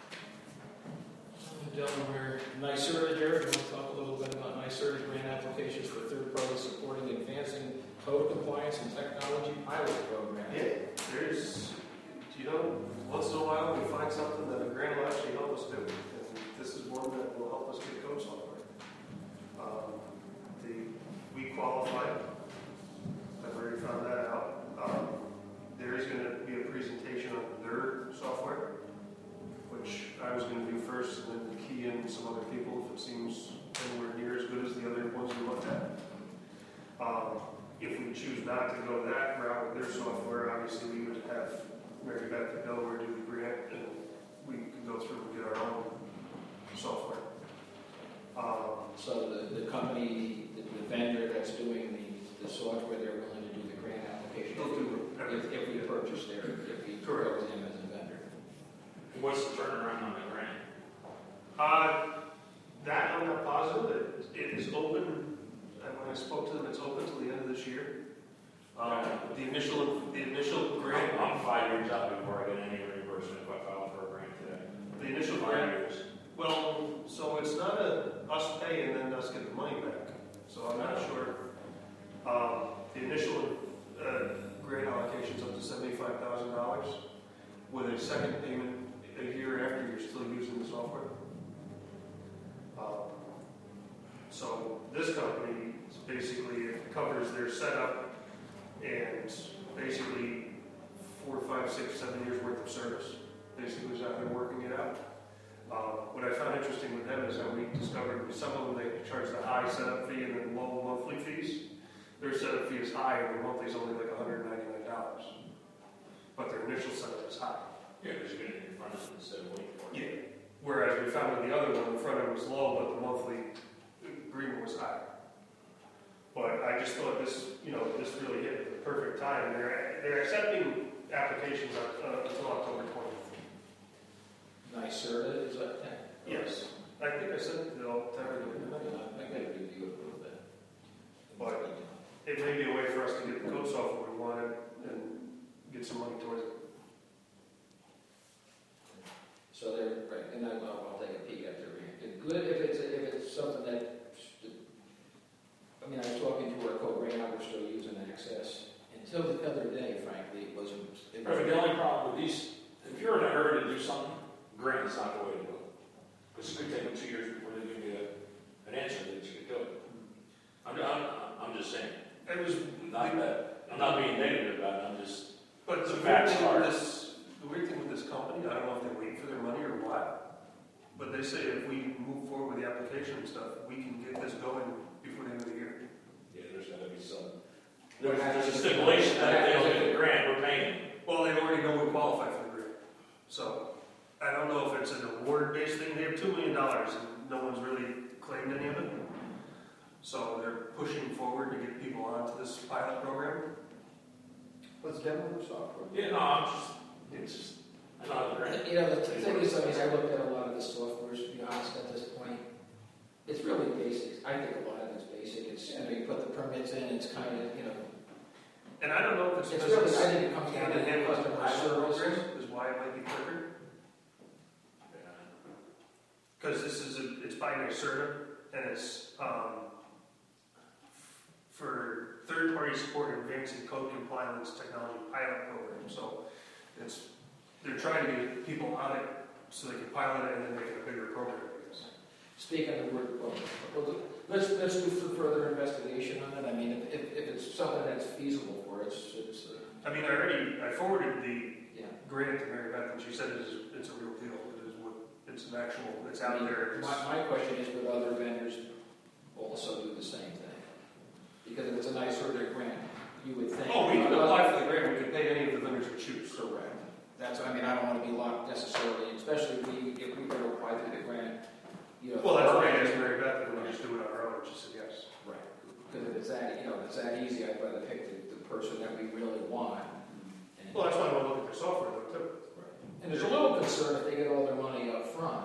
Speaker 1: Delaware NYSERDA, Jared, you want to talk a little bit about NYSERDA grant applications for third parties supporting advancing code compliance and technology pilot program?
Speaker 6: Yeah, there's, you know, once in a while we find something that a grant will actually help us do. And this is one that will help us get code software. Um, the, we qualified. I've already found that out. Um, there is going to be a presentation on their software, which I was going to do first, and then key in some other people if it seems anywhere near as good as the other ones we looked at. Um, if we choose not to go that route with their software, obviously we would have Mary Beth to Delaware do the grant, and we could go through and get our own software. Um,
Speaker 1: So the, the company, the, the vendor that's doing the, the software, they're willing to do the grant application
Speaker 6: They'll do
Speaker 1: if, if we purchase their, if we
Speaker 6: Correct.
Speaker 1: go with them as a vendor.
Speaker 9: What's the turnaround on the grant?
Speaker 6: Uh, that I'm not positive. It, it is open, and when I spoke to them, it's open till the end of this year. Um, the initial, the initial grant,
Speaker 9: I'm five years out before I get any reimbursement if I file for a grant today.
Speaker 6: the initial
Speaker 9: Five
Speaker 6: grant,
Speaker 9: years.
Speaker 6: well, so it's not a us pay and then us get the money back. So I'm not sure. Um, the initial uh, grant allocation is up to seventy-five thousand dollars with a second payment a year after you're still using the software. Um, so this company is basically, it covers their setup and basically four, five, six, seven years worth of service. Basically is how they're working it out. Uh, what I found interesting with them is that we discovered with some of them they charge the high setup fee and then low monthly fees. Their setup fee is high and the monthly is only like one hundred ninety-nine dollars. But their initial setup is high.
Speaker 9: Yeah, because you're getting it in front of them instead of waiting for it.
Speaker 6: Yeah. Whereas we found with the other one, the front end was low, but the monthly agreement was high. But I just thought this, you know, this really hit at the perfect time. They're, they're accepting applications uh, until October twentieth.
Speaker 1: NYSERDA, is that that?
Speaker 6: Yes. I think I sent it all to everybody.
Speaker 1: I gotta review it a little bit.
Speaker 6: But it may be a way for us to get the code software we wanted and get some money towards it.
Speaker 1: So they're, right, and I, I'll, I'll take a peek at their grant. It's good if it's, if it's something that, I mean, I was talking to our code right now, we're still using Access. Until the other day, frankly, it wasn't. It
Speaker 9: But the only problem with these, if you're in a hurry to do something, grant is not the way to go. Because it could take them two years before they give you a, an answer that you could do it. I'm, I'm, I'm just saying.
Speaker 6: It was
Speaker 9: Not that, I'm not being negative about it, I'm just,
Speaker 6: But the
Speaker 9: The
Speaker 6: weird
Speaker 9: facts
Speaker 6: thing
Speaker 9: are-
Speaker 6: with this, the weird thing with this company, I don't know if they wait for their money or what, but they say if we move forward with the application and stuff, we can get this going before the end of the year.
Speaker 9: yeah, there's gotta be some. There's, there's a stipulation that if they don't get the grant, we're paying.
Speaker 6: Well, they already know we qualify for the grant. So, I don't know if it's an award-based thing, they have two million dollars and no one's really claimed any of it. So they're pushing forward to get people onto this pilot program.
Speaker 11: What's demo software?
Speaker 9: Yeah, no, I'm just, it's just, I know, right?
Speaker 1: You know, the thing is, I mean, I looked at a lot of the software, to be honest, at this point. It's really basic. I think a lot of it's basic. It's, you know, you put the permits in, it's kind of, you know,
Speaker 6: And I don't know if it's
Speaker 1: it's
Speaker 6: because
Speaker 1: really,
Speaker 6: it's
Speaker 1: I think it comes down
Speaker 6: hand
Speaker 1: to
Speaker 6: in hand with the
Speaker 1: customer
Speaker 6: pilot
Speaker 1: service.
Speaker 6: program is why it might be quicker. Because this is, a, it's by NYSERDA, and it's um, for third-party support in advancing code compliance technology pilot program. So it's, they're trying to get people on it so they can pilot it and then make it a bigger program, I guess.
Speaker 1: Speaking of the word, well, well, let's, let's do some further investigation on it. I mean, if, if it's something that's feasible for us, it's, uh,
Speaker 6: I mean, I already, I forwarded the
Speaker 1: yeah.
Speaker 6: grant to Mary Beth, and she said it's, it's a real deal. It is what, it's an actual, it's
Speaker 1: I
Speaker 6: out
Speaker 1: mean,
Speaker 6: there. It's,
Speaker 1: My, my question is, would other vendors also do the same thing? Because if it's a nice sort of grant, you would think.
Speaker 6: oh, we can apply for the grant. We can pay any of the vendors we choose.
Speaker 1: Correct. That's, I mean, I don't want to be locked necessarily, especially if we, if we were to apply through the grant, you know.
Speaker 6: Well, that's why I asked Mary Beth if we just do it on our own, and she said yes.
Speaker 1: Right. Because if it's that, you know, if it's that easy, I'd rather pick the, the person that we really want. And-
Speaker 6: Well, that's why I want to look at their software though, too.
Speaker 1: And there's a little concern if they get all their money up front,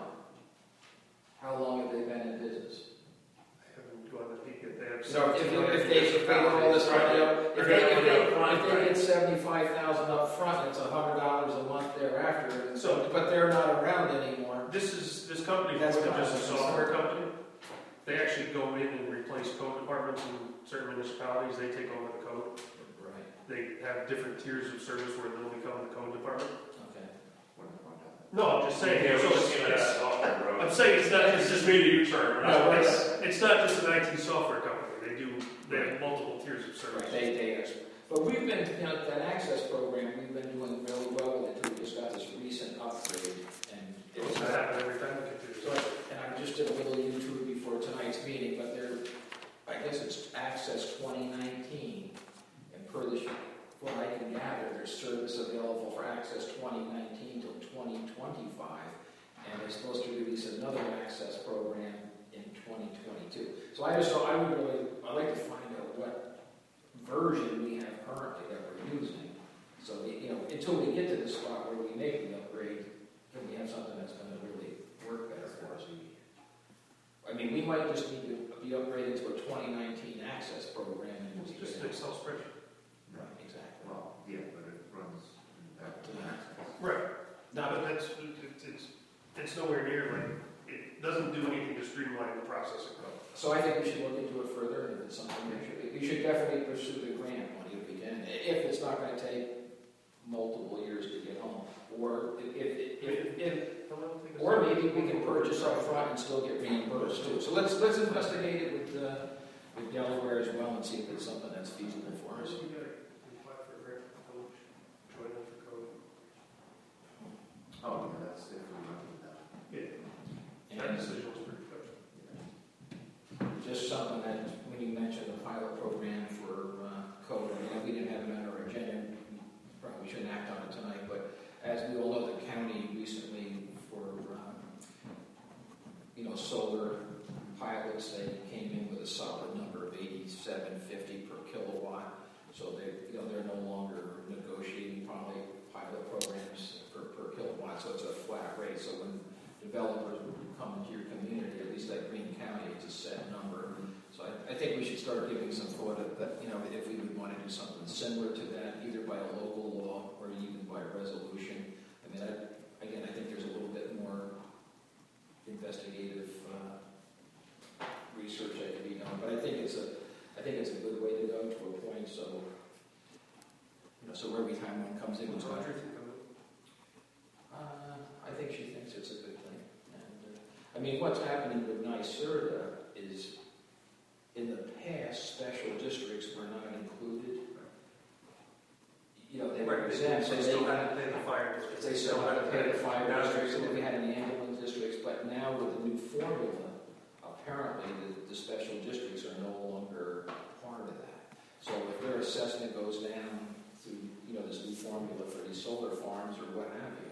Speaker 1: how long have they been in business?
Speaker 6: I haven't gone to peek at, they have.
Speaker 1: So if, you- if they, if they get all this money up, if they, if they, if they get seventy-five thousand up front, it's a hundred dollars a month thereafter, and so, but they're not around anymore.
Speaker 6: This is, this company
Speaker 1: That's
Speaker 6: is more than
Speaker 1: kind of
Speaker 6: just a
Speaker 1: a
Speaker 6: software company. They actually go in and replace code departments in certain municipalities. They take over the code.
Speaker 1: Right,
Speaker 6: They have different tiers of service where they'll become the code department.
Speaker 1: okay.
Speaker 6: No, I'm just saying.
Speaker 9: Yeah,
Speaker 6: so
Speaker 9: we're just
Speaker 6: it's-
Speaker 9: giving that
Speaker 6: it's-
Speaker 9: software, bro.
Speaker 6: I'm saying it's not
Speaker 9: It's
Speaker 6: just,
Speaker 9: just me to you, turn.
Speaker 6: no, it's, it's not just an I T software company. They do, they have multiple tiers of service.
Speaker 1: Right, they, they, but we've been, you know, that access program, we've been doing really well with it, we just got this recent upgrade, and
Speaker 6: It's
Speaker 1: it's
Speaker 6: gonna happen every time we get
Speaker 1: So,
Speaker 6: to
Speaker 1: and I just did a little YouTube before tonight's meeting, but there, I guess it's Access twenty nineteen, and per the, what I can gather, there's service available for Access twenty nineteen till twenty twenty-five, and they're supposed to release another Access program in twenty twenty-two. So I just, I would really, I'd like to find out what version we have currently that we're using, so, we, you know, until we get to the spot where we make the upgrade, can we have something that's going to really work better for us? I mean, we might just need to be upgraded to a twenty nineteen access program. And
Speaker 6: It's
Speaker 1: we
Speaker 6: just
Speaker 1: can-
Speaker 6: an Excel spreadsheet.
Speaker 1: Right, exactly.
Speaker 11: Well, yeah, but it runs back to access.
Speaker 6: Right.
Speaker 1: Now,
Speaker 6: But that's, it's, it's, it's nowhere near like, it doesn't do anything to streamline the processing code.
Speaker 1: so I think we should look into it further, and if it's something we should, we should definitely pursue the grant money if we can, if it's not going to take multiple years to get home, or if, if, if, if or maybe we can purchase up front and still get reimbursed too. So let's, let's investigate it with, uh, with Delaware as well and see if it's something that's feasible for us.
Speaker 6: We gotta apply for a grant for code, join them for code.
Speaker 11: Oh, yeah, that's if we run with that.
Speaker 6: Yeah. That
Speaker 1: And
Speaker 6: decision was pretty good.
Speaker 1: just something that, when you mentioned the pilot program for uh, code, I mean, we didn't have it on our agenda, we probably shouldn't act on it tonight, but as we all know, the county recently, for, um, you know, solar pilots, they came in with a solid number of eighty-seven fifty per kilowatt, so they, you know, they're no longer negotiating probably pilot programs per, per kilowatt, so it's a flat rate, so when developers would come into your community, at least like Green County, it's a set number. So I, I think we should start giving some thought of that, you know, if we would want to do something similar to that, either by a local law or even by resolution. I mean, I, again, I think there's a little bit more investigative uh, research that can be done, but I think it's a, I think it's a good way to go to a point. So, you know, so every time one comes in, it's
Speaker 6: What's
Speaker 1: like,
Speaker 6: Audrey think of it?
Speaker 1: uh, I think she thinks it's a good thing. And, uh, I mean, what's happening with NYSERDA is, in the past, special districts were not included. You know, they were
Speaker 6: Right, they
Speaker 1: exempt, so
Speaker 6: they
Speaker 1: they
Speaker 6: still
Speaker 1: got,
Speaker 6: had to pay the fire district.
Speaker 1: they still had to pay the fire
Speaker 6: Now
Speaker 1: districts,
Speaker 6: they're-
Speaker 1: and we had any ambulance districts, but now with the new formula, apparently the, the special districts are no longer part of that. So if their assessment goes down through, you know, this new formula for these solar farms or what have you,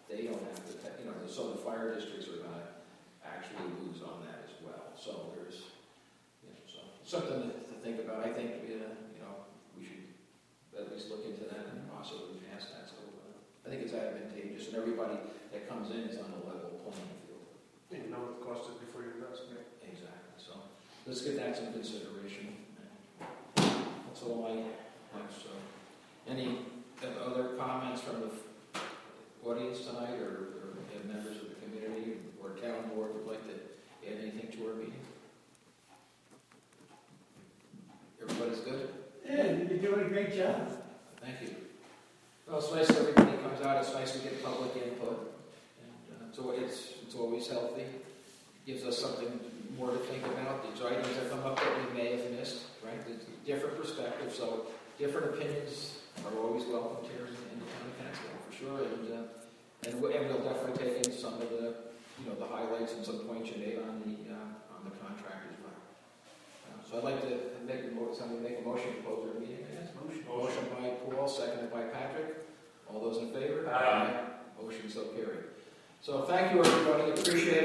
Speaker 1: they don't have to, you know, so the fire districts are gonna actually lose on that as well. So there's, you know, so something to, to think about. I think, uh, you know, we should at least look into that and possibly pass that. So uh, I think it's advantageous, and everybody that comes in is on a level playing field.
Speaker 6: You know what the cost is before you invest, right?
Speaker 1: Exactly. So let's give that some consideration. That's all I have. So, any other comments from the audience tonight, or, or members of the community or town board would like to add anything to our meeting? Everybody's good?
Speaker 7: Yeah, you're doing a great job.
Speaker 1: Thank you. Well, it's nice everybody comes out. It's nice to get public input. And, uh, so it's it's always healthy. Gives us something more to think about. These items that come up that we may have missed, right? It's a different perspective, so different opinions are always welcome here in in the town of Catskill, for sure. And, uh, and, we, and we'll definitely take in some of the, you know, the highlights and some points you made on the uh, on the contract as well. Uh, so I'd like to make a mo- somebody make a motion to close our meeting. I guess. Motion. Motion by Paul, seconded by Patrick. All those in favor?
Speaker 9: Aye.
Speaker 1: Motion so carried. So thank you, everybody. Appreciate it.